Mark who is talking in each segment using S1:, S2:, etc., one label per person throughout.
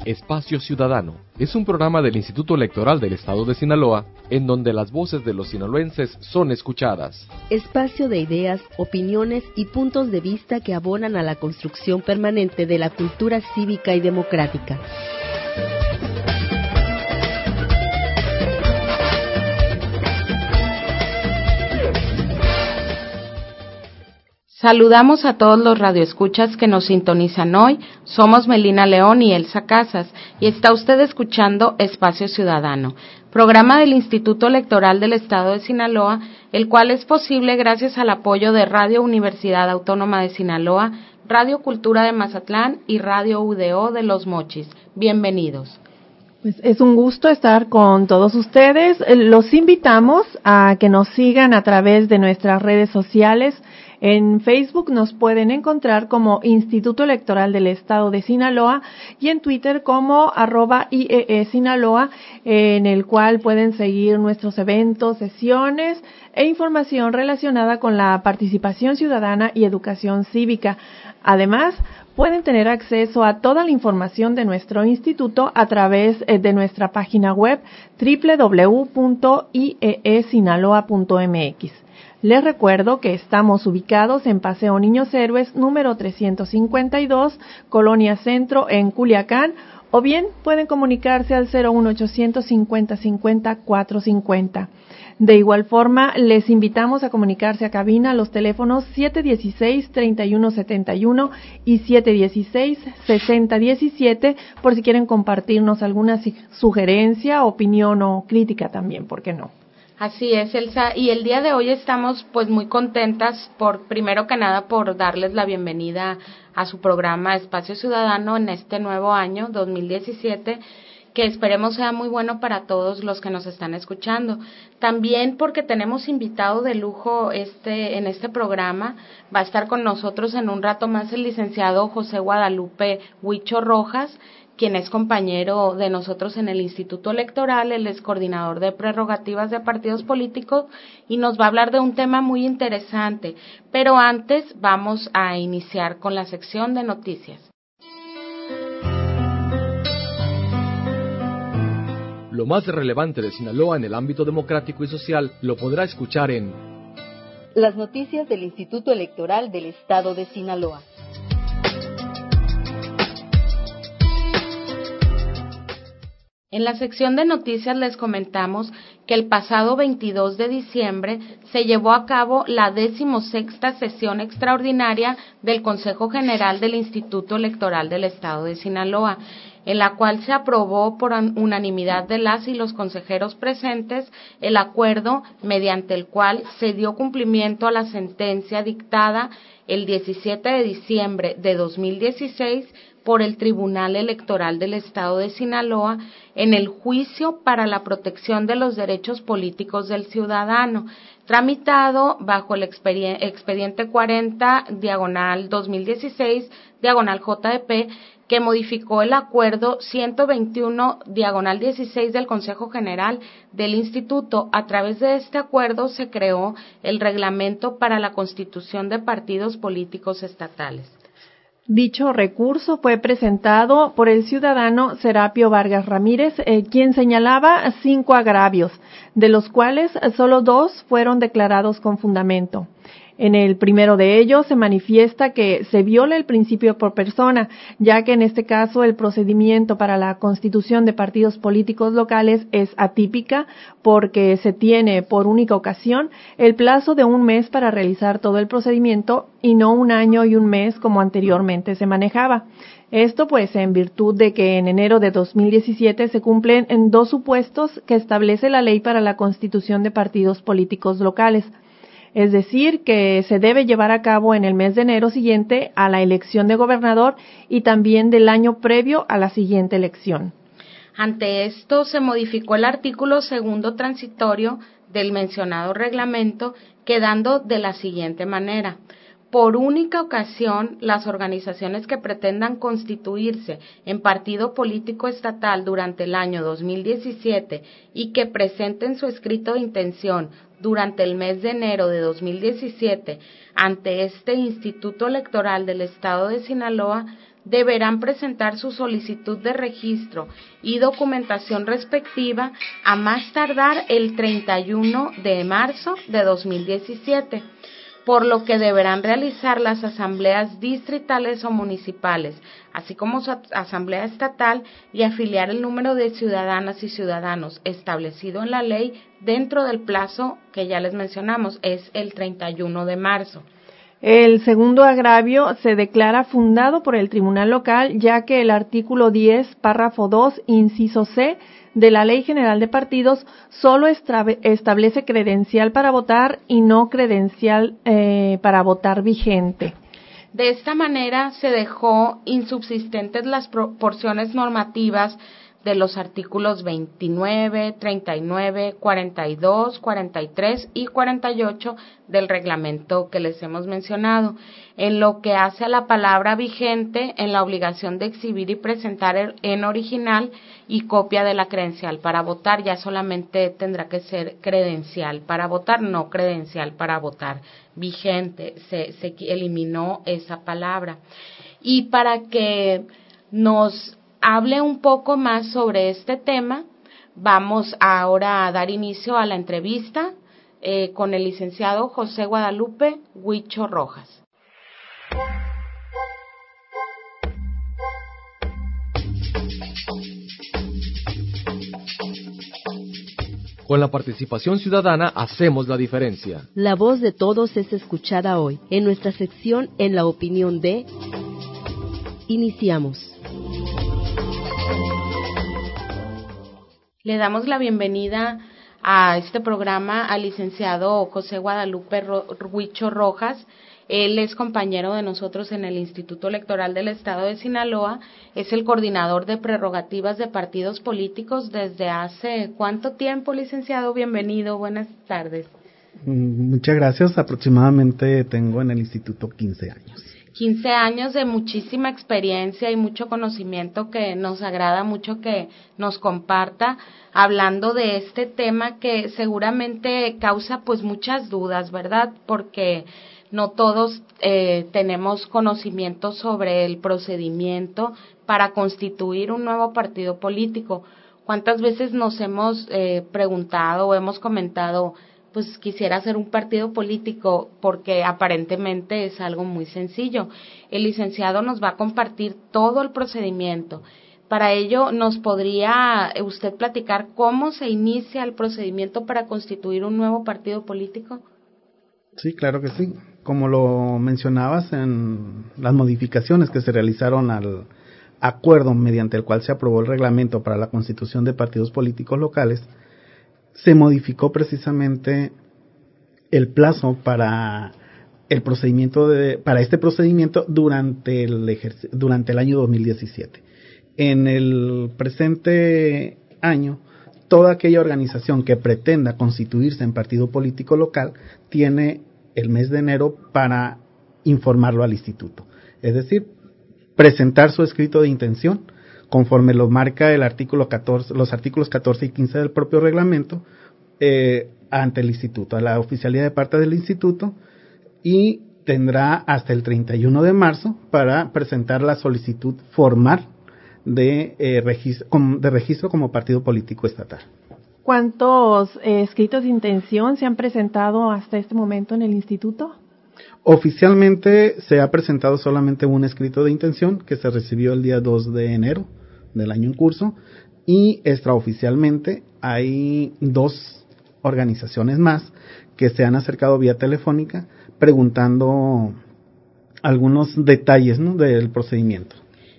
S1: Espacio Ciudadano es un programa del Instituto Electoral del Estado de Sinaloa en donde las voces de los sinaloenses son escuchadas.
S2: Espacio de ideas, opiniones y puntos de vista que abonan a la construcción permanente de la cultura cívica y democrática.
S3: Saludamos a todos los radioescuchas que nos sintonizan hoy. Somos Melina León y Elsa Casas y está usted escuchando Espacio Ciudadano, programa del Instituto Electoral del Estado de Sinaloa, el cual es posible gracias al apoyo de Radio Universidad Autónoma de Sinaloa, Radio Cultura de Mazatlán y Radio UDO de Los Mochis. Bienvenidos.
S4: Pues es un gusto estar con todos ustedes. Los invitamos a que nos sigan a través de nuestras redes sociales. En Facebook nos pueden encontrar como Instituto Electoral del Estado de Sinaloa y en Twitter como @IEE Sinaloa, en el cual pueden seguir nuestros eventos, sesiones e información relacionada con la participación ciudadana y educación cívica. Además, pueden tener acceso a toda la información de nuestro instituto a través de nuestra página web www.ieesinaloa.mx. Les recuerdo que estamos ubicados en Paseo Niños Héroes, número 352, Colonia Centro, en Culiacán, o bien pueden comunicarse al 01800 50 50 450. De igual forma, les invitamos a comunicarse a cabina a los teléfonos 716-3171 y 716-6017 por si quieren compartirnos alguna sugerencia, opinión o crítica también, ¿por qué no?
S3: Así es, Elsa, y el día de hoy estamos pues muy contentas primero que nada por darles la bienvenida a su programa Espacio Ciudadano en este nuevo año 2017, que esperemos sea muy bueno para todos los que nos están escuchando. También porque tenemos invitado de lujo en este programa, va a estar con nosotros en un rato más el licenciado José Guadalupe Huicho Rojas, quien es compañero de nosotros en el Instituto Electoral, él es coordinador de prerrogativas de partidos políticos y nos va a hablar de un tema muy interesante. Pero antes vamos a iniciar con la sección de noticias.
S1: Lo más relevante de Sinaloa en el ámbito democrático y social lo podrá escuchar en
S2: las noticias del Instituto Electoral del Estado de Sinaloa.
S3: En la sección de noticias les comentamos que el pasado 22 de diciembre se llevó a cabo la 16ª sesión extraordinaria del Consejo General del Instituto Electoral del Estado de Sinaloa, en la cual se aprobó por unanimidad de las y los consejeros presentes el acuerdo mediante el cual se dio cumplimiento a la sentencia dictada el 17 de diciembre de 2016 por el Tribunal Electoral del Estado de Sinaloa en el juicio para la protección de los derechos políticos del ciudadano, tramitado bajo el expediente 40/2016/JDP, que modificó el acuerdo 121/16 del Consejo General del Instituto. A través de este acuerdo se creó el reglamento para la constitución de partidos políticos estatales.
S4: Dicho recurso fue presentado por el ciudadano Serapio Vargas Ramírez, quien señalaba 5 agravios, de los cuales solo 2 fueron declarados con fundamento. En el primero de ellos se manifiesta que se viola el principio por persona, ya que en este caso el procedimiento para la constitución de partidos políticos locales es atípica porque se tiene por única ocasión el plazo de 1 mes para realizar todo el procedimiento y no 1 año y 1 mes como anteriormente se manejaba. Esto pues en virtud de que en enero de 2017 se cumplen en 2 supuestos que establece la ley para la constitución de partidos políticos locales. Es decir, que se debe llevar a cabo en el mes de enero siguiente a la elección de gobernador y también del año previo a la siguiente elección.
S3: Ante esto, se modificó el artículo 2º transitorio del mencionado reglamento, quedando de la siguiente manera: por única ocasión, las organizaciones que pretendan constituirse en partido político estatal durante el año 2017 y que presenten su escrito de intención durante el mes de enero de 2017 ante este Instituto Electoral del Estado de Sinaloa deberán presentar su solicitud de registro y documentación respectiva a más tardar el 31 de marzo de 2017, por lo que deberán realizar las asambleas distritales o municipales, así como su asamblea estatal, y afiliar el número de ciudadanas y ciudadanos establecido en la ley dentro del plazo que ya les mencionamos, es el 31 de marzo.
S4: El segundo agravio se declara fundado por el Tribunal Local, ya que el artículo 10, párrafo 2, inciso C, de la Ley General de Partidos solo establece credencial para votar y no credencial para votar vigente.
S3: De esta manera se dejó insubsistentes las proporciones normativas de los artículos 29, 39, 42, 43 y 48 del reglamento que les hemos mencionado, en lo que hace a la palabra vigente en la obligación de exhibir y presentar en original y copia de la credencial para votar. Ya solamente tendrá que ser credencial para votar, no credencial para votar vigente. Se eliminó esa palabra. Y para que nos hable un poco más sobre este tema, vamos ahora a dar inicio a la entrevista con el licenciado José Guadalupe Huicho Rojas.
S1: Con la participación ciudadana hacemos la diferencia.
S2: La voz de todos es escuchada hoy en nuestra sección En la opinión de... Iniciamos.
S3: Le damos la bienvenida a este programa al licenciado José Guadalupe Huicho Rojas. Él es compañero de nosotros en el Instituto Electoral del Estado de Sinaloa, es el coordinador de prerrogativas de partidos políticos desde hace ¿cuánto tiempo, licenciado? Bienvenido, buenas tardes.
S5: Muchas gracias, aproximadamente tengo en el instituto 15 años.
S3: 15 años de muchísima experiencia y mucho conocimiento que nos agrada mucho que nos comparta, hablando de este tema que seguramente causa pues muchas dudas, ¿verdad? Porque no todos tenemos conocimiento sobre el procedimiento para constituir un nuevo partido político. ¿Cuántas veces nos hemos preguntado o hemos comentado, pues quisiera hacer un partido político, porque aparentemente es algo muy sencillo? El licenciado nos va a compartir todo el procedimiento. Para ello, ¿nos podría usted platicar cómo se inicia el procedimiento para constituir un nuevo partido político?
S5: Sí, claro que sí. Como lo mencionabas en las modificaciones que se realizaron al acuerdo mediante el cual se aprobó el reglamento para la constitución de partidos políticos locales, se modificó precisamente el plazo para el procedimiento para este procedimiento durante el año 2017. En el presente año, toda aquella organización que pretenda constituirse en partido político local tiene el mes de enero para informarlo al instituto. Es decir, presentar su escrito de intención, conforme lo marca el artículo 14, los artículos 14 y 15 del propio reglamento, ante el instituto, a la oficialía de parte del instituto, y tendrá hasta el 31 de marzo para presentar la solicitud formal de registro como partido político estatal.
S4: ¿Cuántos escritos de intención se han presentado hasta este momento en el instituto?
S5: Oficialmente se ha presentado solamente un escrito de intención que se recibió el día 2 de enero del año en curso, y extraoficialmente hay 2 organizaciones más que se han acercado vía telefónica preguntando algunos detalles, ¿no?, del procedimiento.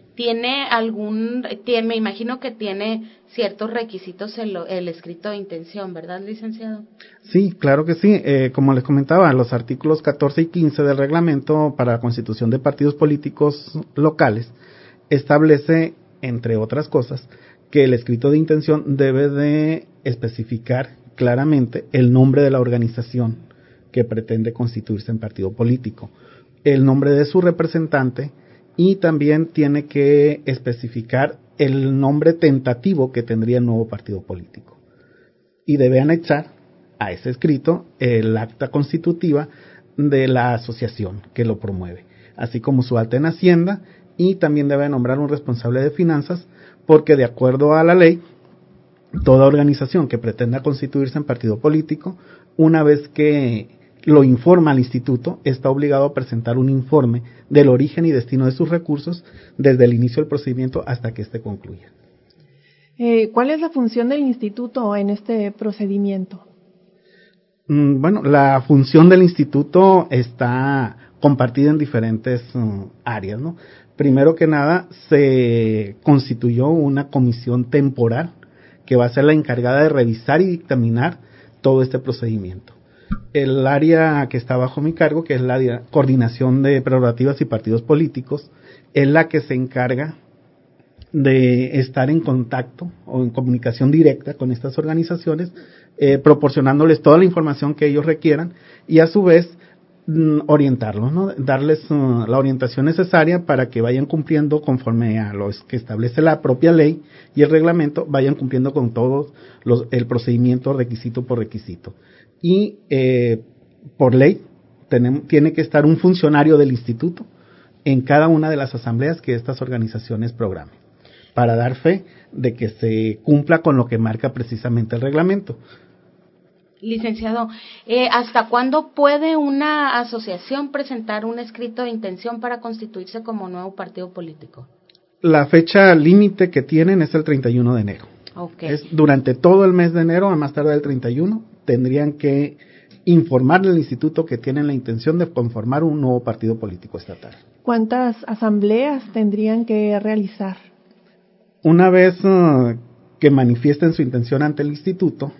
S3: Me imagino que tiene ciertos requisitos el escrito de intención, ¿verdad, licenciado?
S5: Sí, claro que sí. Como les comentaba, los artículos 14 y 15 del reglamento para la constitución de partidos políticos locales establece, entre otras cosas, que el escrito de intención debe de especificar claramente el nombre de la organización que pretende constituirse en partido político, el nombre de su representante, y también tiene que especificar el nombre tentativo que tendría el nuevo partido político. Y debe anexar a ese escrito el acta constitutiva de la asociación que lo promueve, así como su acta en Hacienda y también debe nombrar un responsable de finanzas, porque de acuerdo a la ley, toda organización que pretenda constituirse en partido político, una vez que lo informa al instituto, está obligado a presentar un informe del origen y destino de sus recursos desde el inicio del procedimiento hasta que éste concluya.
S4: ¿Cuál es la función del instituto en este procedimiento?
S5: Bueno, la función del instituto está compartida en diferentes áreas, ¿no? Primero que nada, se constituyó una comisión temporal que va a ser la encargada de revisar y dictaminar todo este procedimiento. El área que está bajo mi cargo, que es la coordinación de prerrogativas y partidos políticos, es la que se encarga de estar en contacto o en comunicación directa con estas organizaciones, proporcionándoles toda la información que ellos requieran y a su vez orientarlos, ¿no? Darles la orientación necesaria para que vayan cumpliendo conforme a los que establece la propia ley y el reglamento, vayan cumpliendo con todo el procedimiento requisito por requisito. Y por ley tiene que estar un funcionario del instituto en cada una de las asambleas que estas organizaciones programen, para dar fe de que se cumpla con lo que marca precisamente el reglamento.
S3: Licenciado, ¿hasta cuándo puede una asociación presentar un escrito de intención para constituirse como nuevo partido político?
S5: La fecha límite que tienen es el 31 de enero.
S3: Okay.
S5: Es durante todo el mes de enero, a más tardar el 31, tendrían que informarle al instituto que tienen la intención de conformar un nuevo partido político estatal.
S4: ¿Cuántas asambleas tendrían que realizar?
S5: Una vez que manifiesten su intención ante el instituto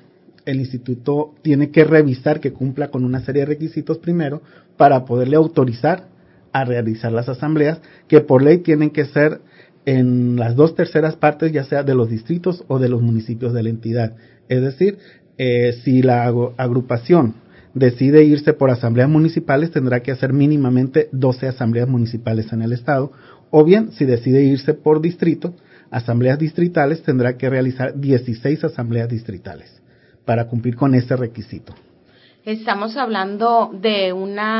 S5: tiene que revisar que cumpla con una serie de requisitos primero para poderle autorizar a realizar las asambleas, que por ley tienen que ser en las 2/3 partes, ya sea de los distritos o de los municipios de la entidad. Es decir, si la agrupación decide irse por asambleas municipales, tendrá que hacer mínimamente 12 asambleas municipales en el estado, o bien, si decide irse por distrito, asambleas distritales, tendrá que realizar 16 asambleas distritales para cumplir con ese requisito.
S3: Estamos hablando de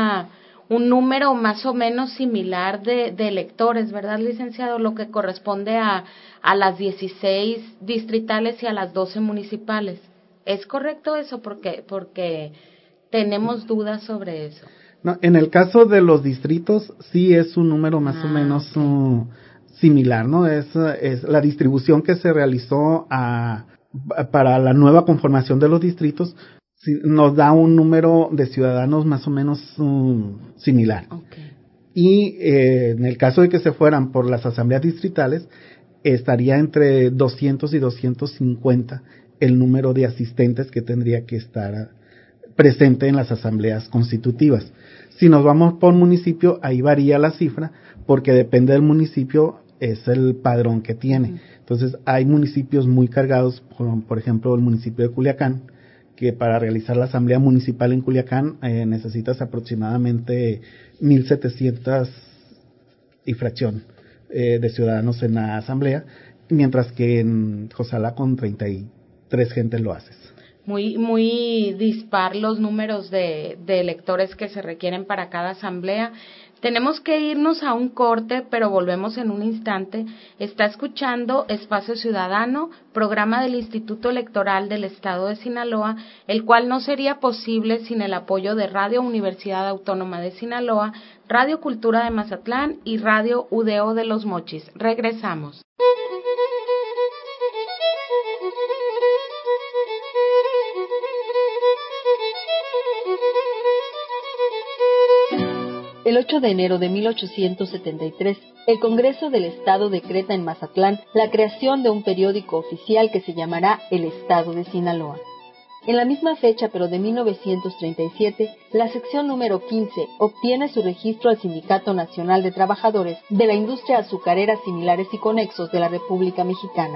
S3: un número más o menos similar de electores, ¿verdad, licenciado? Lo que corresponde a las 16 distritales y a las 12 municipales. ¿Es correcto eso? Porque tenemos dudas sobre eso.
S5: No, en el caso de los distritos sí es un número más o menos similar, ¿no? Es la distribución que se realizó para la nueva conformación de los distritos, nos da un número de ciudadanos más o menos similar.
S3: Okay.
S5: Y en el caso de que se fueran por las asambleas distritales, estaría entre 200 y 250 el número de asistentes que tendría que estar presente en las asambleas constitutivas. Si nos vamos por municipio, ahí varía la cifra, porque depende del municipio, es el padrón que tiene. Entonces, hay municipios muy cargados, por ejemplo, el municipio de Culiacán, que para realizar la asamblea municipal en Culiacán necesitas aproximadamente 1,700 y fracción de ciudadanos en la asamblea, mientras que en Josala con 33 gentes lo haces.
S3: Muy dispar los números de electores que se requieren para cada asamblea. Tenemos que irnos a un corte, pero volvemos en un instante. Está escuchando Espacio Ciudadano, programa del Instituto Electoral del Estado de Sinaloa, el cual no sería posible sin el apoyo de Radio Universidad Autónoma de Sinaloa, Radio Cultura de Mazatlán y Radio UDO de Los Mochis. Regresamos.
S2: El 8 de enero de 1873, el Congreso del Estado decreta en Mazatlán la creación de un periódico oficial que se llamará El Estado de Sinaloa. En la misma fecha, pero de 1937, la sección número 15 obtiene su registro al Sindicato Nacional de Trabajadores de la Industria Azucarera, Similares y Conexos de la República Mexicana.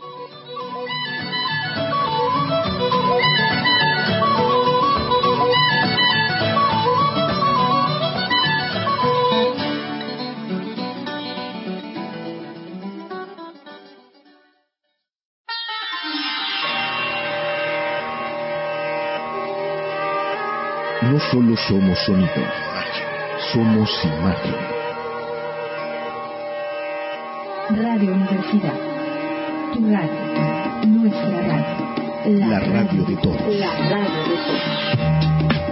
S6: No solo somos sonido, somos imagen.
S7: Radio Universidad. Tu radio, nuestra radio.
S6: La radio de todos.
S7: La radio de todos.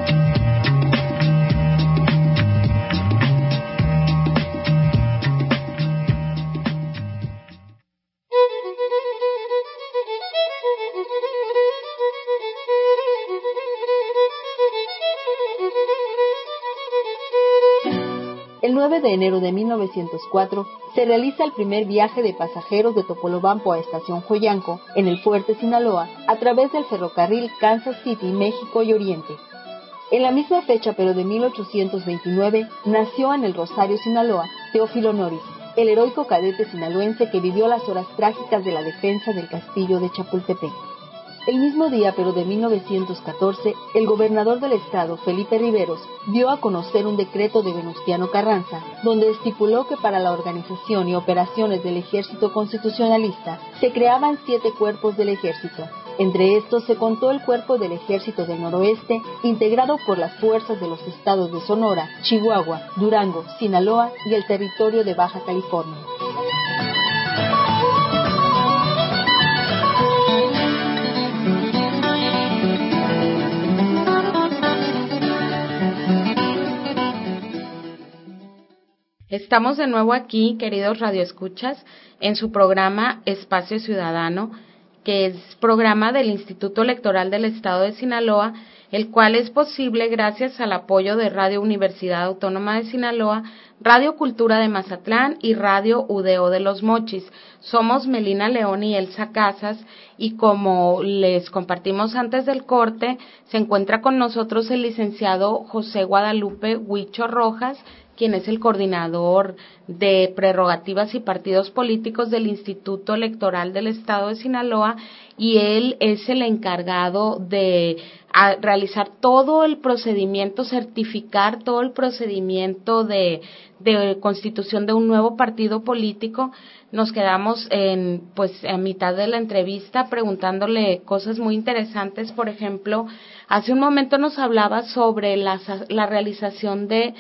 S2: El 9 de enero de 1904 se realiza el primer viaje de pasajeros de Topolobampo a Estación Joyanco, en el Fuerte Sinaloa, a través del ferrocarril Kansas City, México y Oriente. En la misma fecha, pero de 1829, nació en el Rosario, Sinaloa, Teófilo Noris, el heroico cadete sinaloense que vivió las horas trágicas de la defensa del castillo de Chapultepec. El mismo día, pero de 1914, el gobernador del estado, Felipe Riveros, dio a conocer un decreto de Venustiano Carranza, donde estipuló que para la organización y operaciones del ejército constitucionalista se creaban 7 cuerpos del ejército. Entre estos se contó el Cuerpo del Ejército del Noroeste, integrado por las fuerzas de los estados de Sonora, Chihuahua, Durango, Sinaloa y el territorio de Baja California.
S3: Estamos de nuevo aquí, queridos radioescuchas, en su programa Espacio Ciudadano, que es programa del Instituto Electoral del Estado de Sinaloa, el cual es posible gracias al apoyo de Radio Universidad Autónoma de Sinaloa, Radio Cultura de Mazatlán y Radio UDO de Los Mochis. Somos Melina León y Elsa Casas, y como les compartimos antes del corte, se encuentra con nosotros el licenciado José Guadalupe Huicho Rojas, quien es el coordinador de prerrogativas y partidos políticos del Instituto Electoral del Estado de Sinaloa, y él es el encargado de realizar todo el procedimiento, certificar todo el procedimiento de constitución de un nuevo partido político. Nos quedamos a mitad de la entrevista preguntándole cosas muy interesantes. Por ejemplo, hace un momento nos hablaba sobre la realización de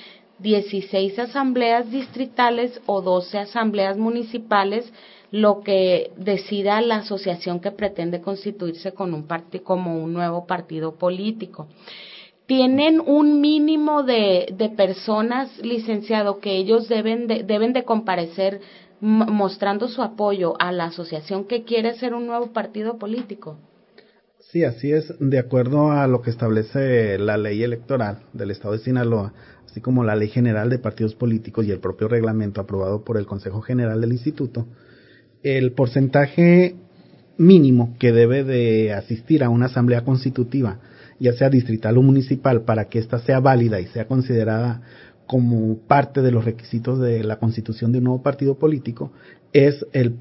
S3: 16 asambleas distritales o 12 asambleas municipales, lo que decida la asociación que pretende constituirse con como un nuevo partido político. Tienen un mínimo de personas, licenciado, que ellos deben de comparecer mostrando su apoyo a la asociación que quiere ser un nuevo partido político.
S5: Sí, así es, de acuerdo a lo que establece la ley electoral del Estado de Sinaloa, así como la Ley General de Partidos Políticos y el propio reglamento aprobado por el Consejo General del Instituto. El porcentaje mínimo que debe de asistir a una asamblea constitutiva, ya sea distrital o municipal, para que ésta sea válida y sea considerada como parte de los requisitos de la constitución de un nuevo partido político, es el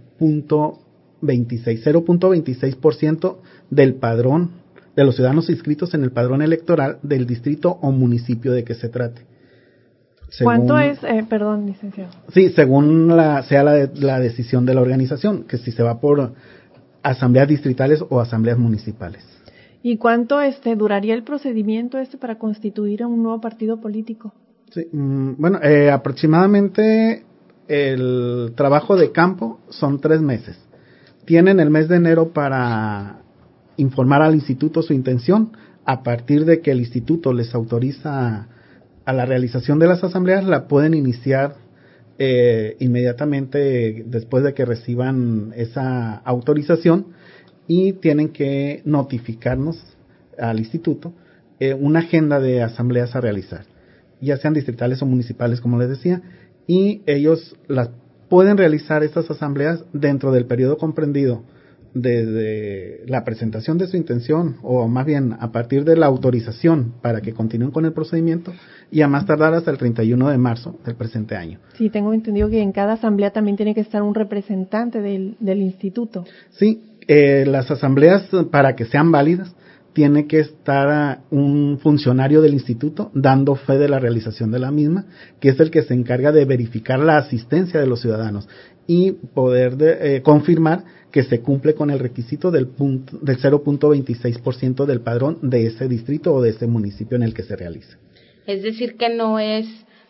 S5: 0.26% del padrón de los ciudadanos inscritos en el padrón electoral del distrito o municipio de que se trate.
S4: ¿Cuánto es? Perdón, licenciado.
S5: Sí, según sea la decisión de la organización, que si se va por asambleas distritales o asambleas municipales.
S4: ¿Y cuánto duraría el procedimiento para constituir a un nuevo partido político?
S5: Sí, bueno, aproximadamente el trabajo de campo son 3 meses. Tienen el mes de enero para informar al instituto su intención. A partir de que el instituto les autoriza a la realización de las asambleas, la pueden iniciar inmediatamente después de que reciban esa autorización, y tienen que notificarnos al instituto una agenda de asambleas a realizar, ya sean distritales o municipales, como les decía, y ellos las pueden realizar estas asambleas dentro del periodo comprendido desde la presentación de su intención, o más bien a partir de la autorización para que continúen con el procedimiento, y a más tardar hasta el 31 de marzo del presente año.
S4: Sí, tengo entendido que en cada asamblea también tiene que estar un representante del instituto.
S5: Sí, las asambleas, para que sean válidas, tiene que estar un funcionario del instituto dando fe de la realización de la misma, que es el que se encarga de verificar la asistencia de los ciudadanos y poder confirmar que se cumple con el requisito del 0.26% del padrón de ese distrito o de ese municipio en el que se realiza.
S3: Es decir, que no es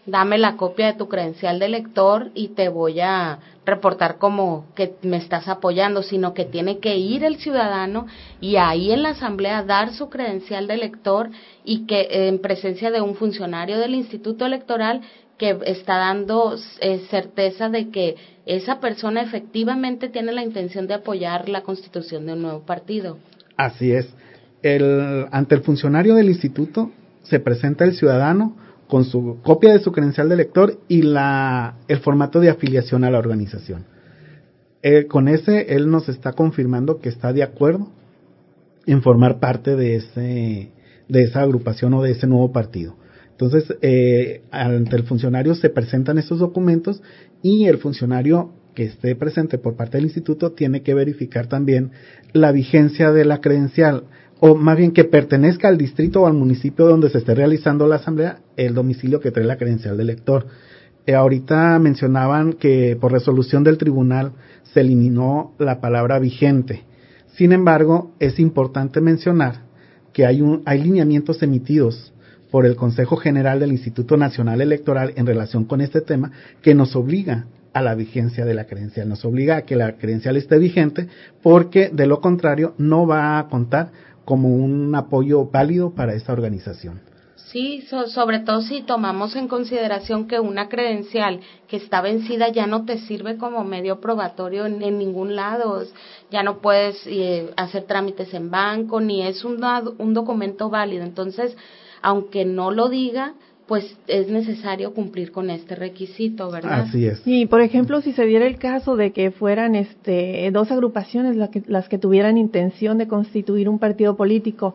S3: dame la copia de tu credencial de elector y te voy a reportar como que me estás apoyando, sino que tiene que ir el ciudadano y ahí en la asamblea dar su credencial de elector y que en presencia de un funcionario del Instituto Electoral que está dando certeza de que esa persona efectivamente tiene la intención de apoyar la constitución de un nuevo partido.
S5: Así es. Ante el funcionario del instituto se presenta el ciudadano con su copia de su credencial de elector y el formato de afiliación a la organización. Con ese, él nos está confirmando que está de acuerdo en formar parte de esa agrupación o de ese nuevo partido. Entonces, ante el funcionario se presentan esos documentos y el funcionario que esté presente por parte del instituto tiene que verificar también la vigencia de la credencial, o más bien que pertenezca al distrito o al municipio donde se esté realizando la asamblea, el domicilio que trae la credencial de elector. Ahorita mencionaban que por resolución del tribunal se eliminó la palabra vigente. Sin embargo, es importante mencionar que hay lineamientos emitidos por el Consejo General del Instituto Nacional Electoral en relación con este tema que nos obliga a la vigencia de la credencial, nos obliga a que la credencial esté vigente, porque de lo contrario no va a contar como un apoyo válido para esta organización.
S3: Sí, sobre todo si tomamos en consideración que una credencial que está vencida ya no te sirve como medio probatorio en ningún lado, ya no puedes hacer trámites en banco, ni es un documento válido. Entonces, aunque no lo diga, pues es necesario cumplir con este requisito, ¿verdad?
S5: Así es.
S4: Y, por ejemplo, si se diera el caso de que fueran dos agrupaciones las que tuvieran intención de constituir un partido político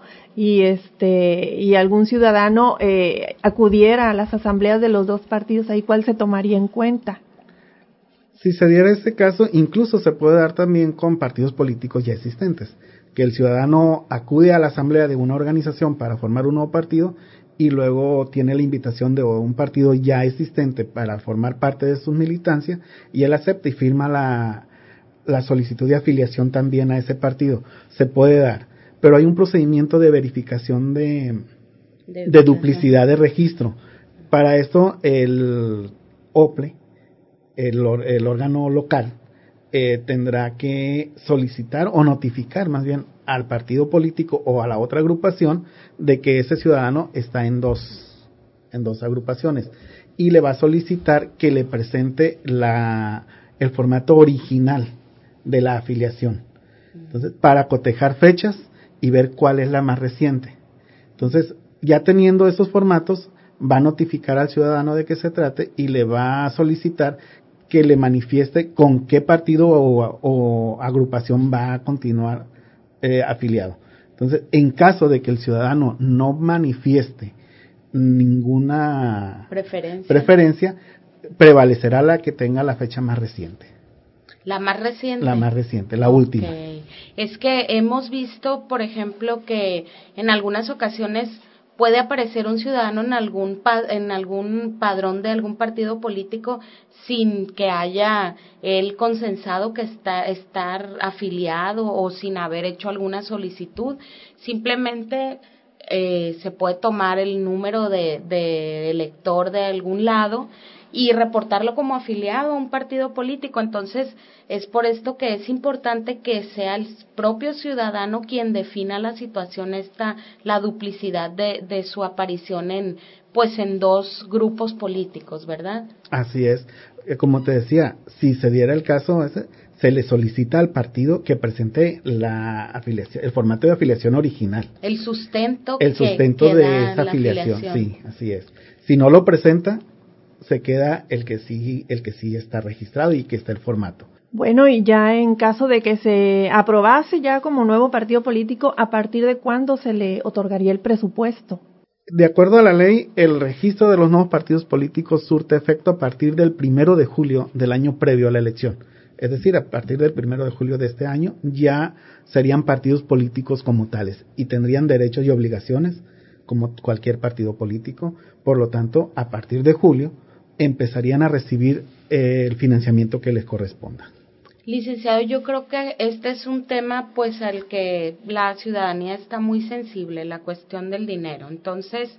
S4: y algún ciudadano acudiera a las asambleas de los dos partidos, ahí ¿cuál se tomaría en cuenta?
S5: Si se diera este caso, incluso se puede dar también con partidos políticos ya existentes, que el ciudadano acude a la asamblea de una organización para formar un nuevo partido y luego tiene la invitación de un partido ya existente para formar parte de su militancia, y él acepta y firma la solicitud de afiliación también a ese partido. Se puede dar, pero hay un procedimiento de verificación de duplicidad de registro. Para esto el OPLE, el órgano local, tendrá que solicitar o notificar más bien al partido político o a la otra agrupación de que ese ciudadano está en dos agrupaciones, y le va a solicitar que le presente el formato original de la afiliación. Entonces, para cotejar fechas y ver cuál es la más reciente. Entonces, ya teniendo esos formatos, va a notificar al ciudadano de qué se trate y le va a solicitar que le manifieste con qué partido o agrupación va a continuar afiliado. Entonces, en caso de que el ciudadano no manifieste ninguna preferencia, prevalecerá la que tenga la fecha más reciente.
S3: La más reciente.
S5: La más reciente, la última.
S3: Es que hemos visto, por ejemplo, que en algunas ocasiones puede aparecer un ciudadano en algún padrón de algún partido político sin que haya él consensado que estar afiliado o sin haber hecho alguna solicitud. Simplemente se puede tomar el número de elector de algún lado y reportarlo como afiliado a un partido político. Entonces, es por esto que es importante que sea el propio ciudadano quien defina la situación la duplicidad de su aparición en dos grupos políticos, ¿verdad?
S5: Así es. Como te decía, si se diera el caso, se le solicita al partido que presente la afiliación, el formato de afiliación original.
S3: El sustento
S5: de esa afiliación. Sí, así es. Si no lo presenta, se queda el que sí está registrado y que está el formato.
S4: Bueno, y ya en caso de que se aprobase ya como nuevo partido político, ¿a partir de cuándo se le otorgaría el presupuesto?
S5: De acuerdo a la ley, el registro de los nuevos partidos políticos surte efecto a partir del 1 de julio del año previo a la elección. Es decir, a partir del 1 de julio de este año ya serían partidos políticos como tales y tendrían derechos y obligaciones como cualquier partido político. Por lo tanto, a partir de julio empezarían a recibir el financiamiento que les corresponda.
S3: Licenciado, yo creo que este es un tema pues al que la ciudadanía está muy sensible, la cuestión del dinero. Entonces,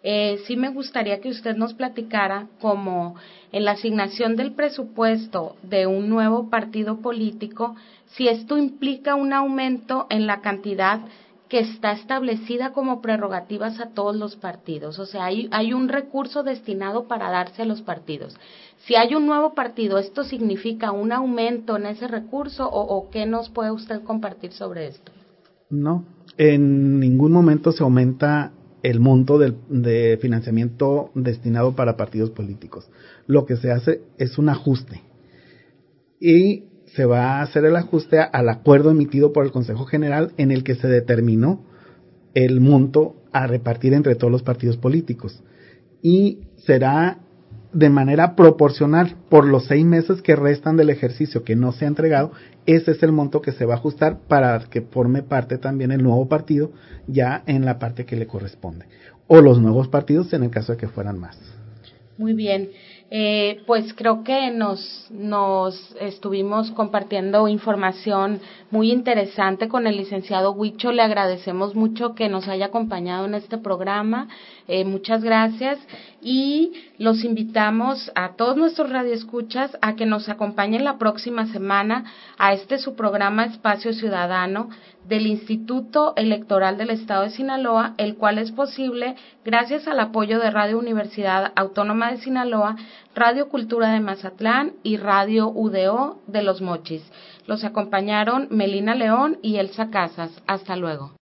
S3: Sí me gustaría que usted nos platicara cómo en la asignación del presupuesto de un nuevo partido político, si esto implica un aumento en la cantidad que está establecida como prerrogativas a todos los partidos. O sea, hay un recurso destinado para darse a los partidos. Si hay un nuevo partido, ¿esto significa un aumento en ese recurso o qué nos puede usted compartir sobre esto?
S5: No, en ningún momento se aumenta el monto de financiamiento destinado para partidos políticos. Lo que se hace es un ajuste y se va a hacer el ajuste al acuerdo emitido por el Consejo General en el que se determinó el monto a repartir entre todos los partidos políticos y será de manera proporcional por los 6 meses que restan del ejercicio que no se ha entregado. Ese es el monto que se va a ajustar para que forme parte también el nuevo partido ya en la parte que le corresponde, o los nuevos partidos en el caso de que fueran más.
S3: Muy bien. Pues creo que nos estuvimos compartiendo información muy interesante con el licenciado Huicho. Le agradecemos mucho que nos haya acompañado en este programa. Muchas gracias y los invitamos a todos nuestros radioescuchas a que nos acompañen la próxima semana a su programa Espacio Ciudadano del Instituto Electoral del Estado de Sinaloa, el cual es posible gracias al apoyo de Radio Universidad Autónoma de Sinaloa, Radio Cultura de Mazatlán y Radio UDO de Los Mochis. Los acompañaron Melina León y Elsa Casas. Hasta luego.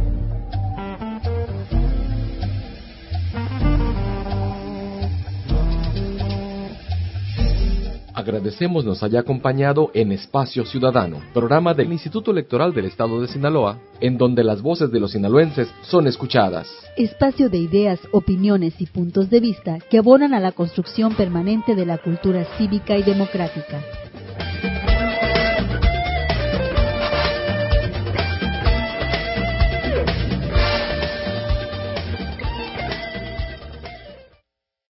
S1: Agradecemos nos haya acompañado en Espacio Ciudadano, programa del Instituto Electoral del Estado de Sinaloa, en donde las voces de los sinaloenses son escuchadas.
S8: Espacio de ideas, opiniones y puntos de vista que abonan a la construcción permanente de la cultura cívica y democrática.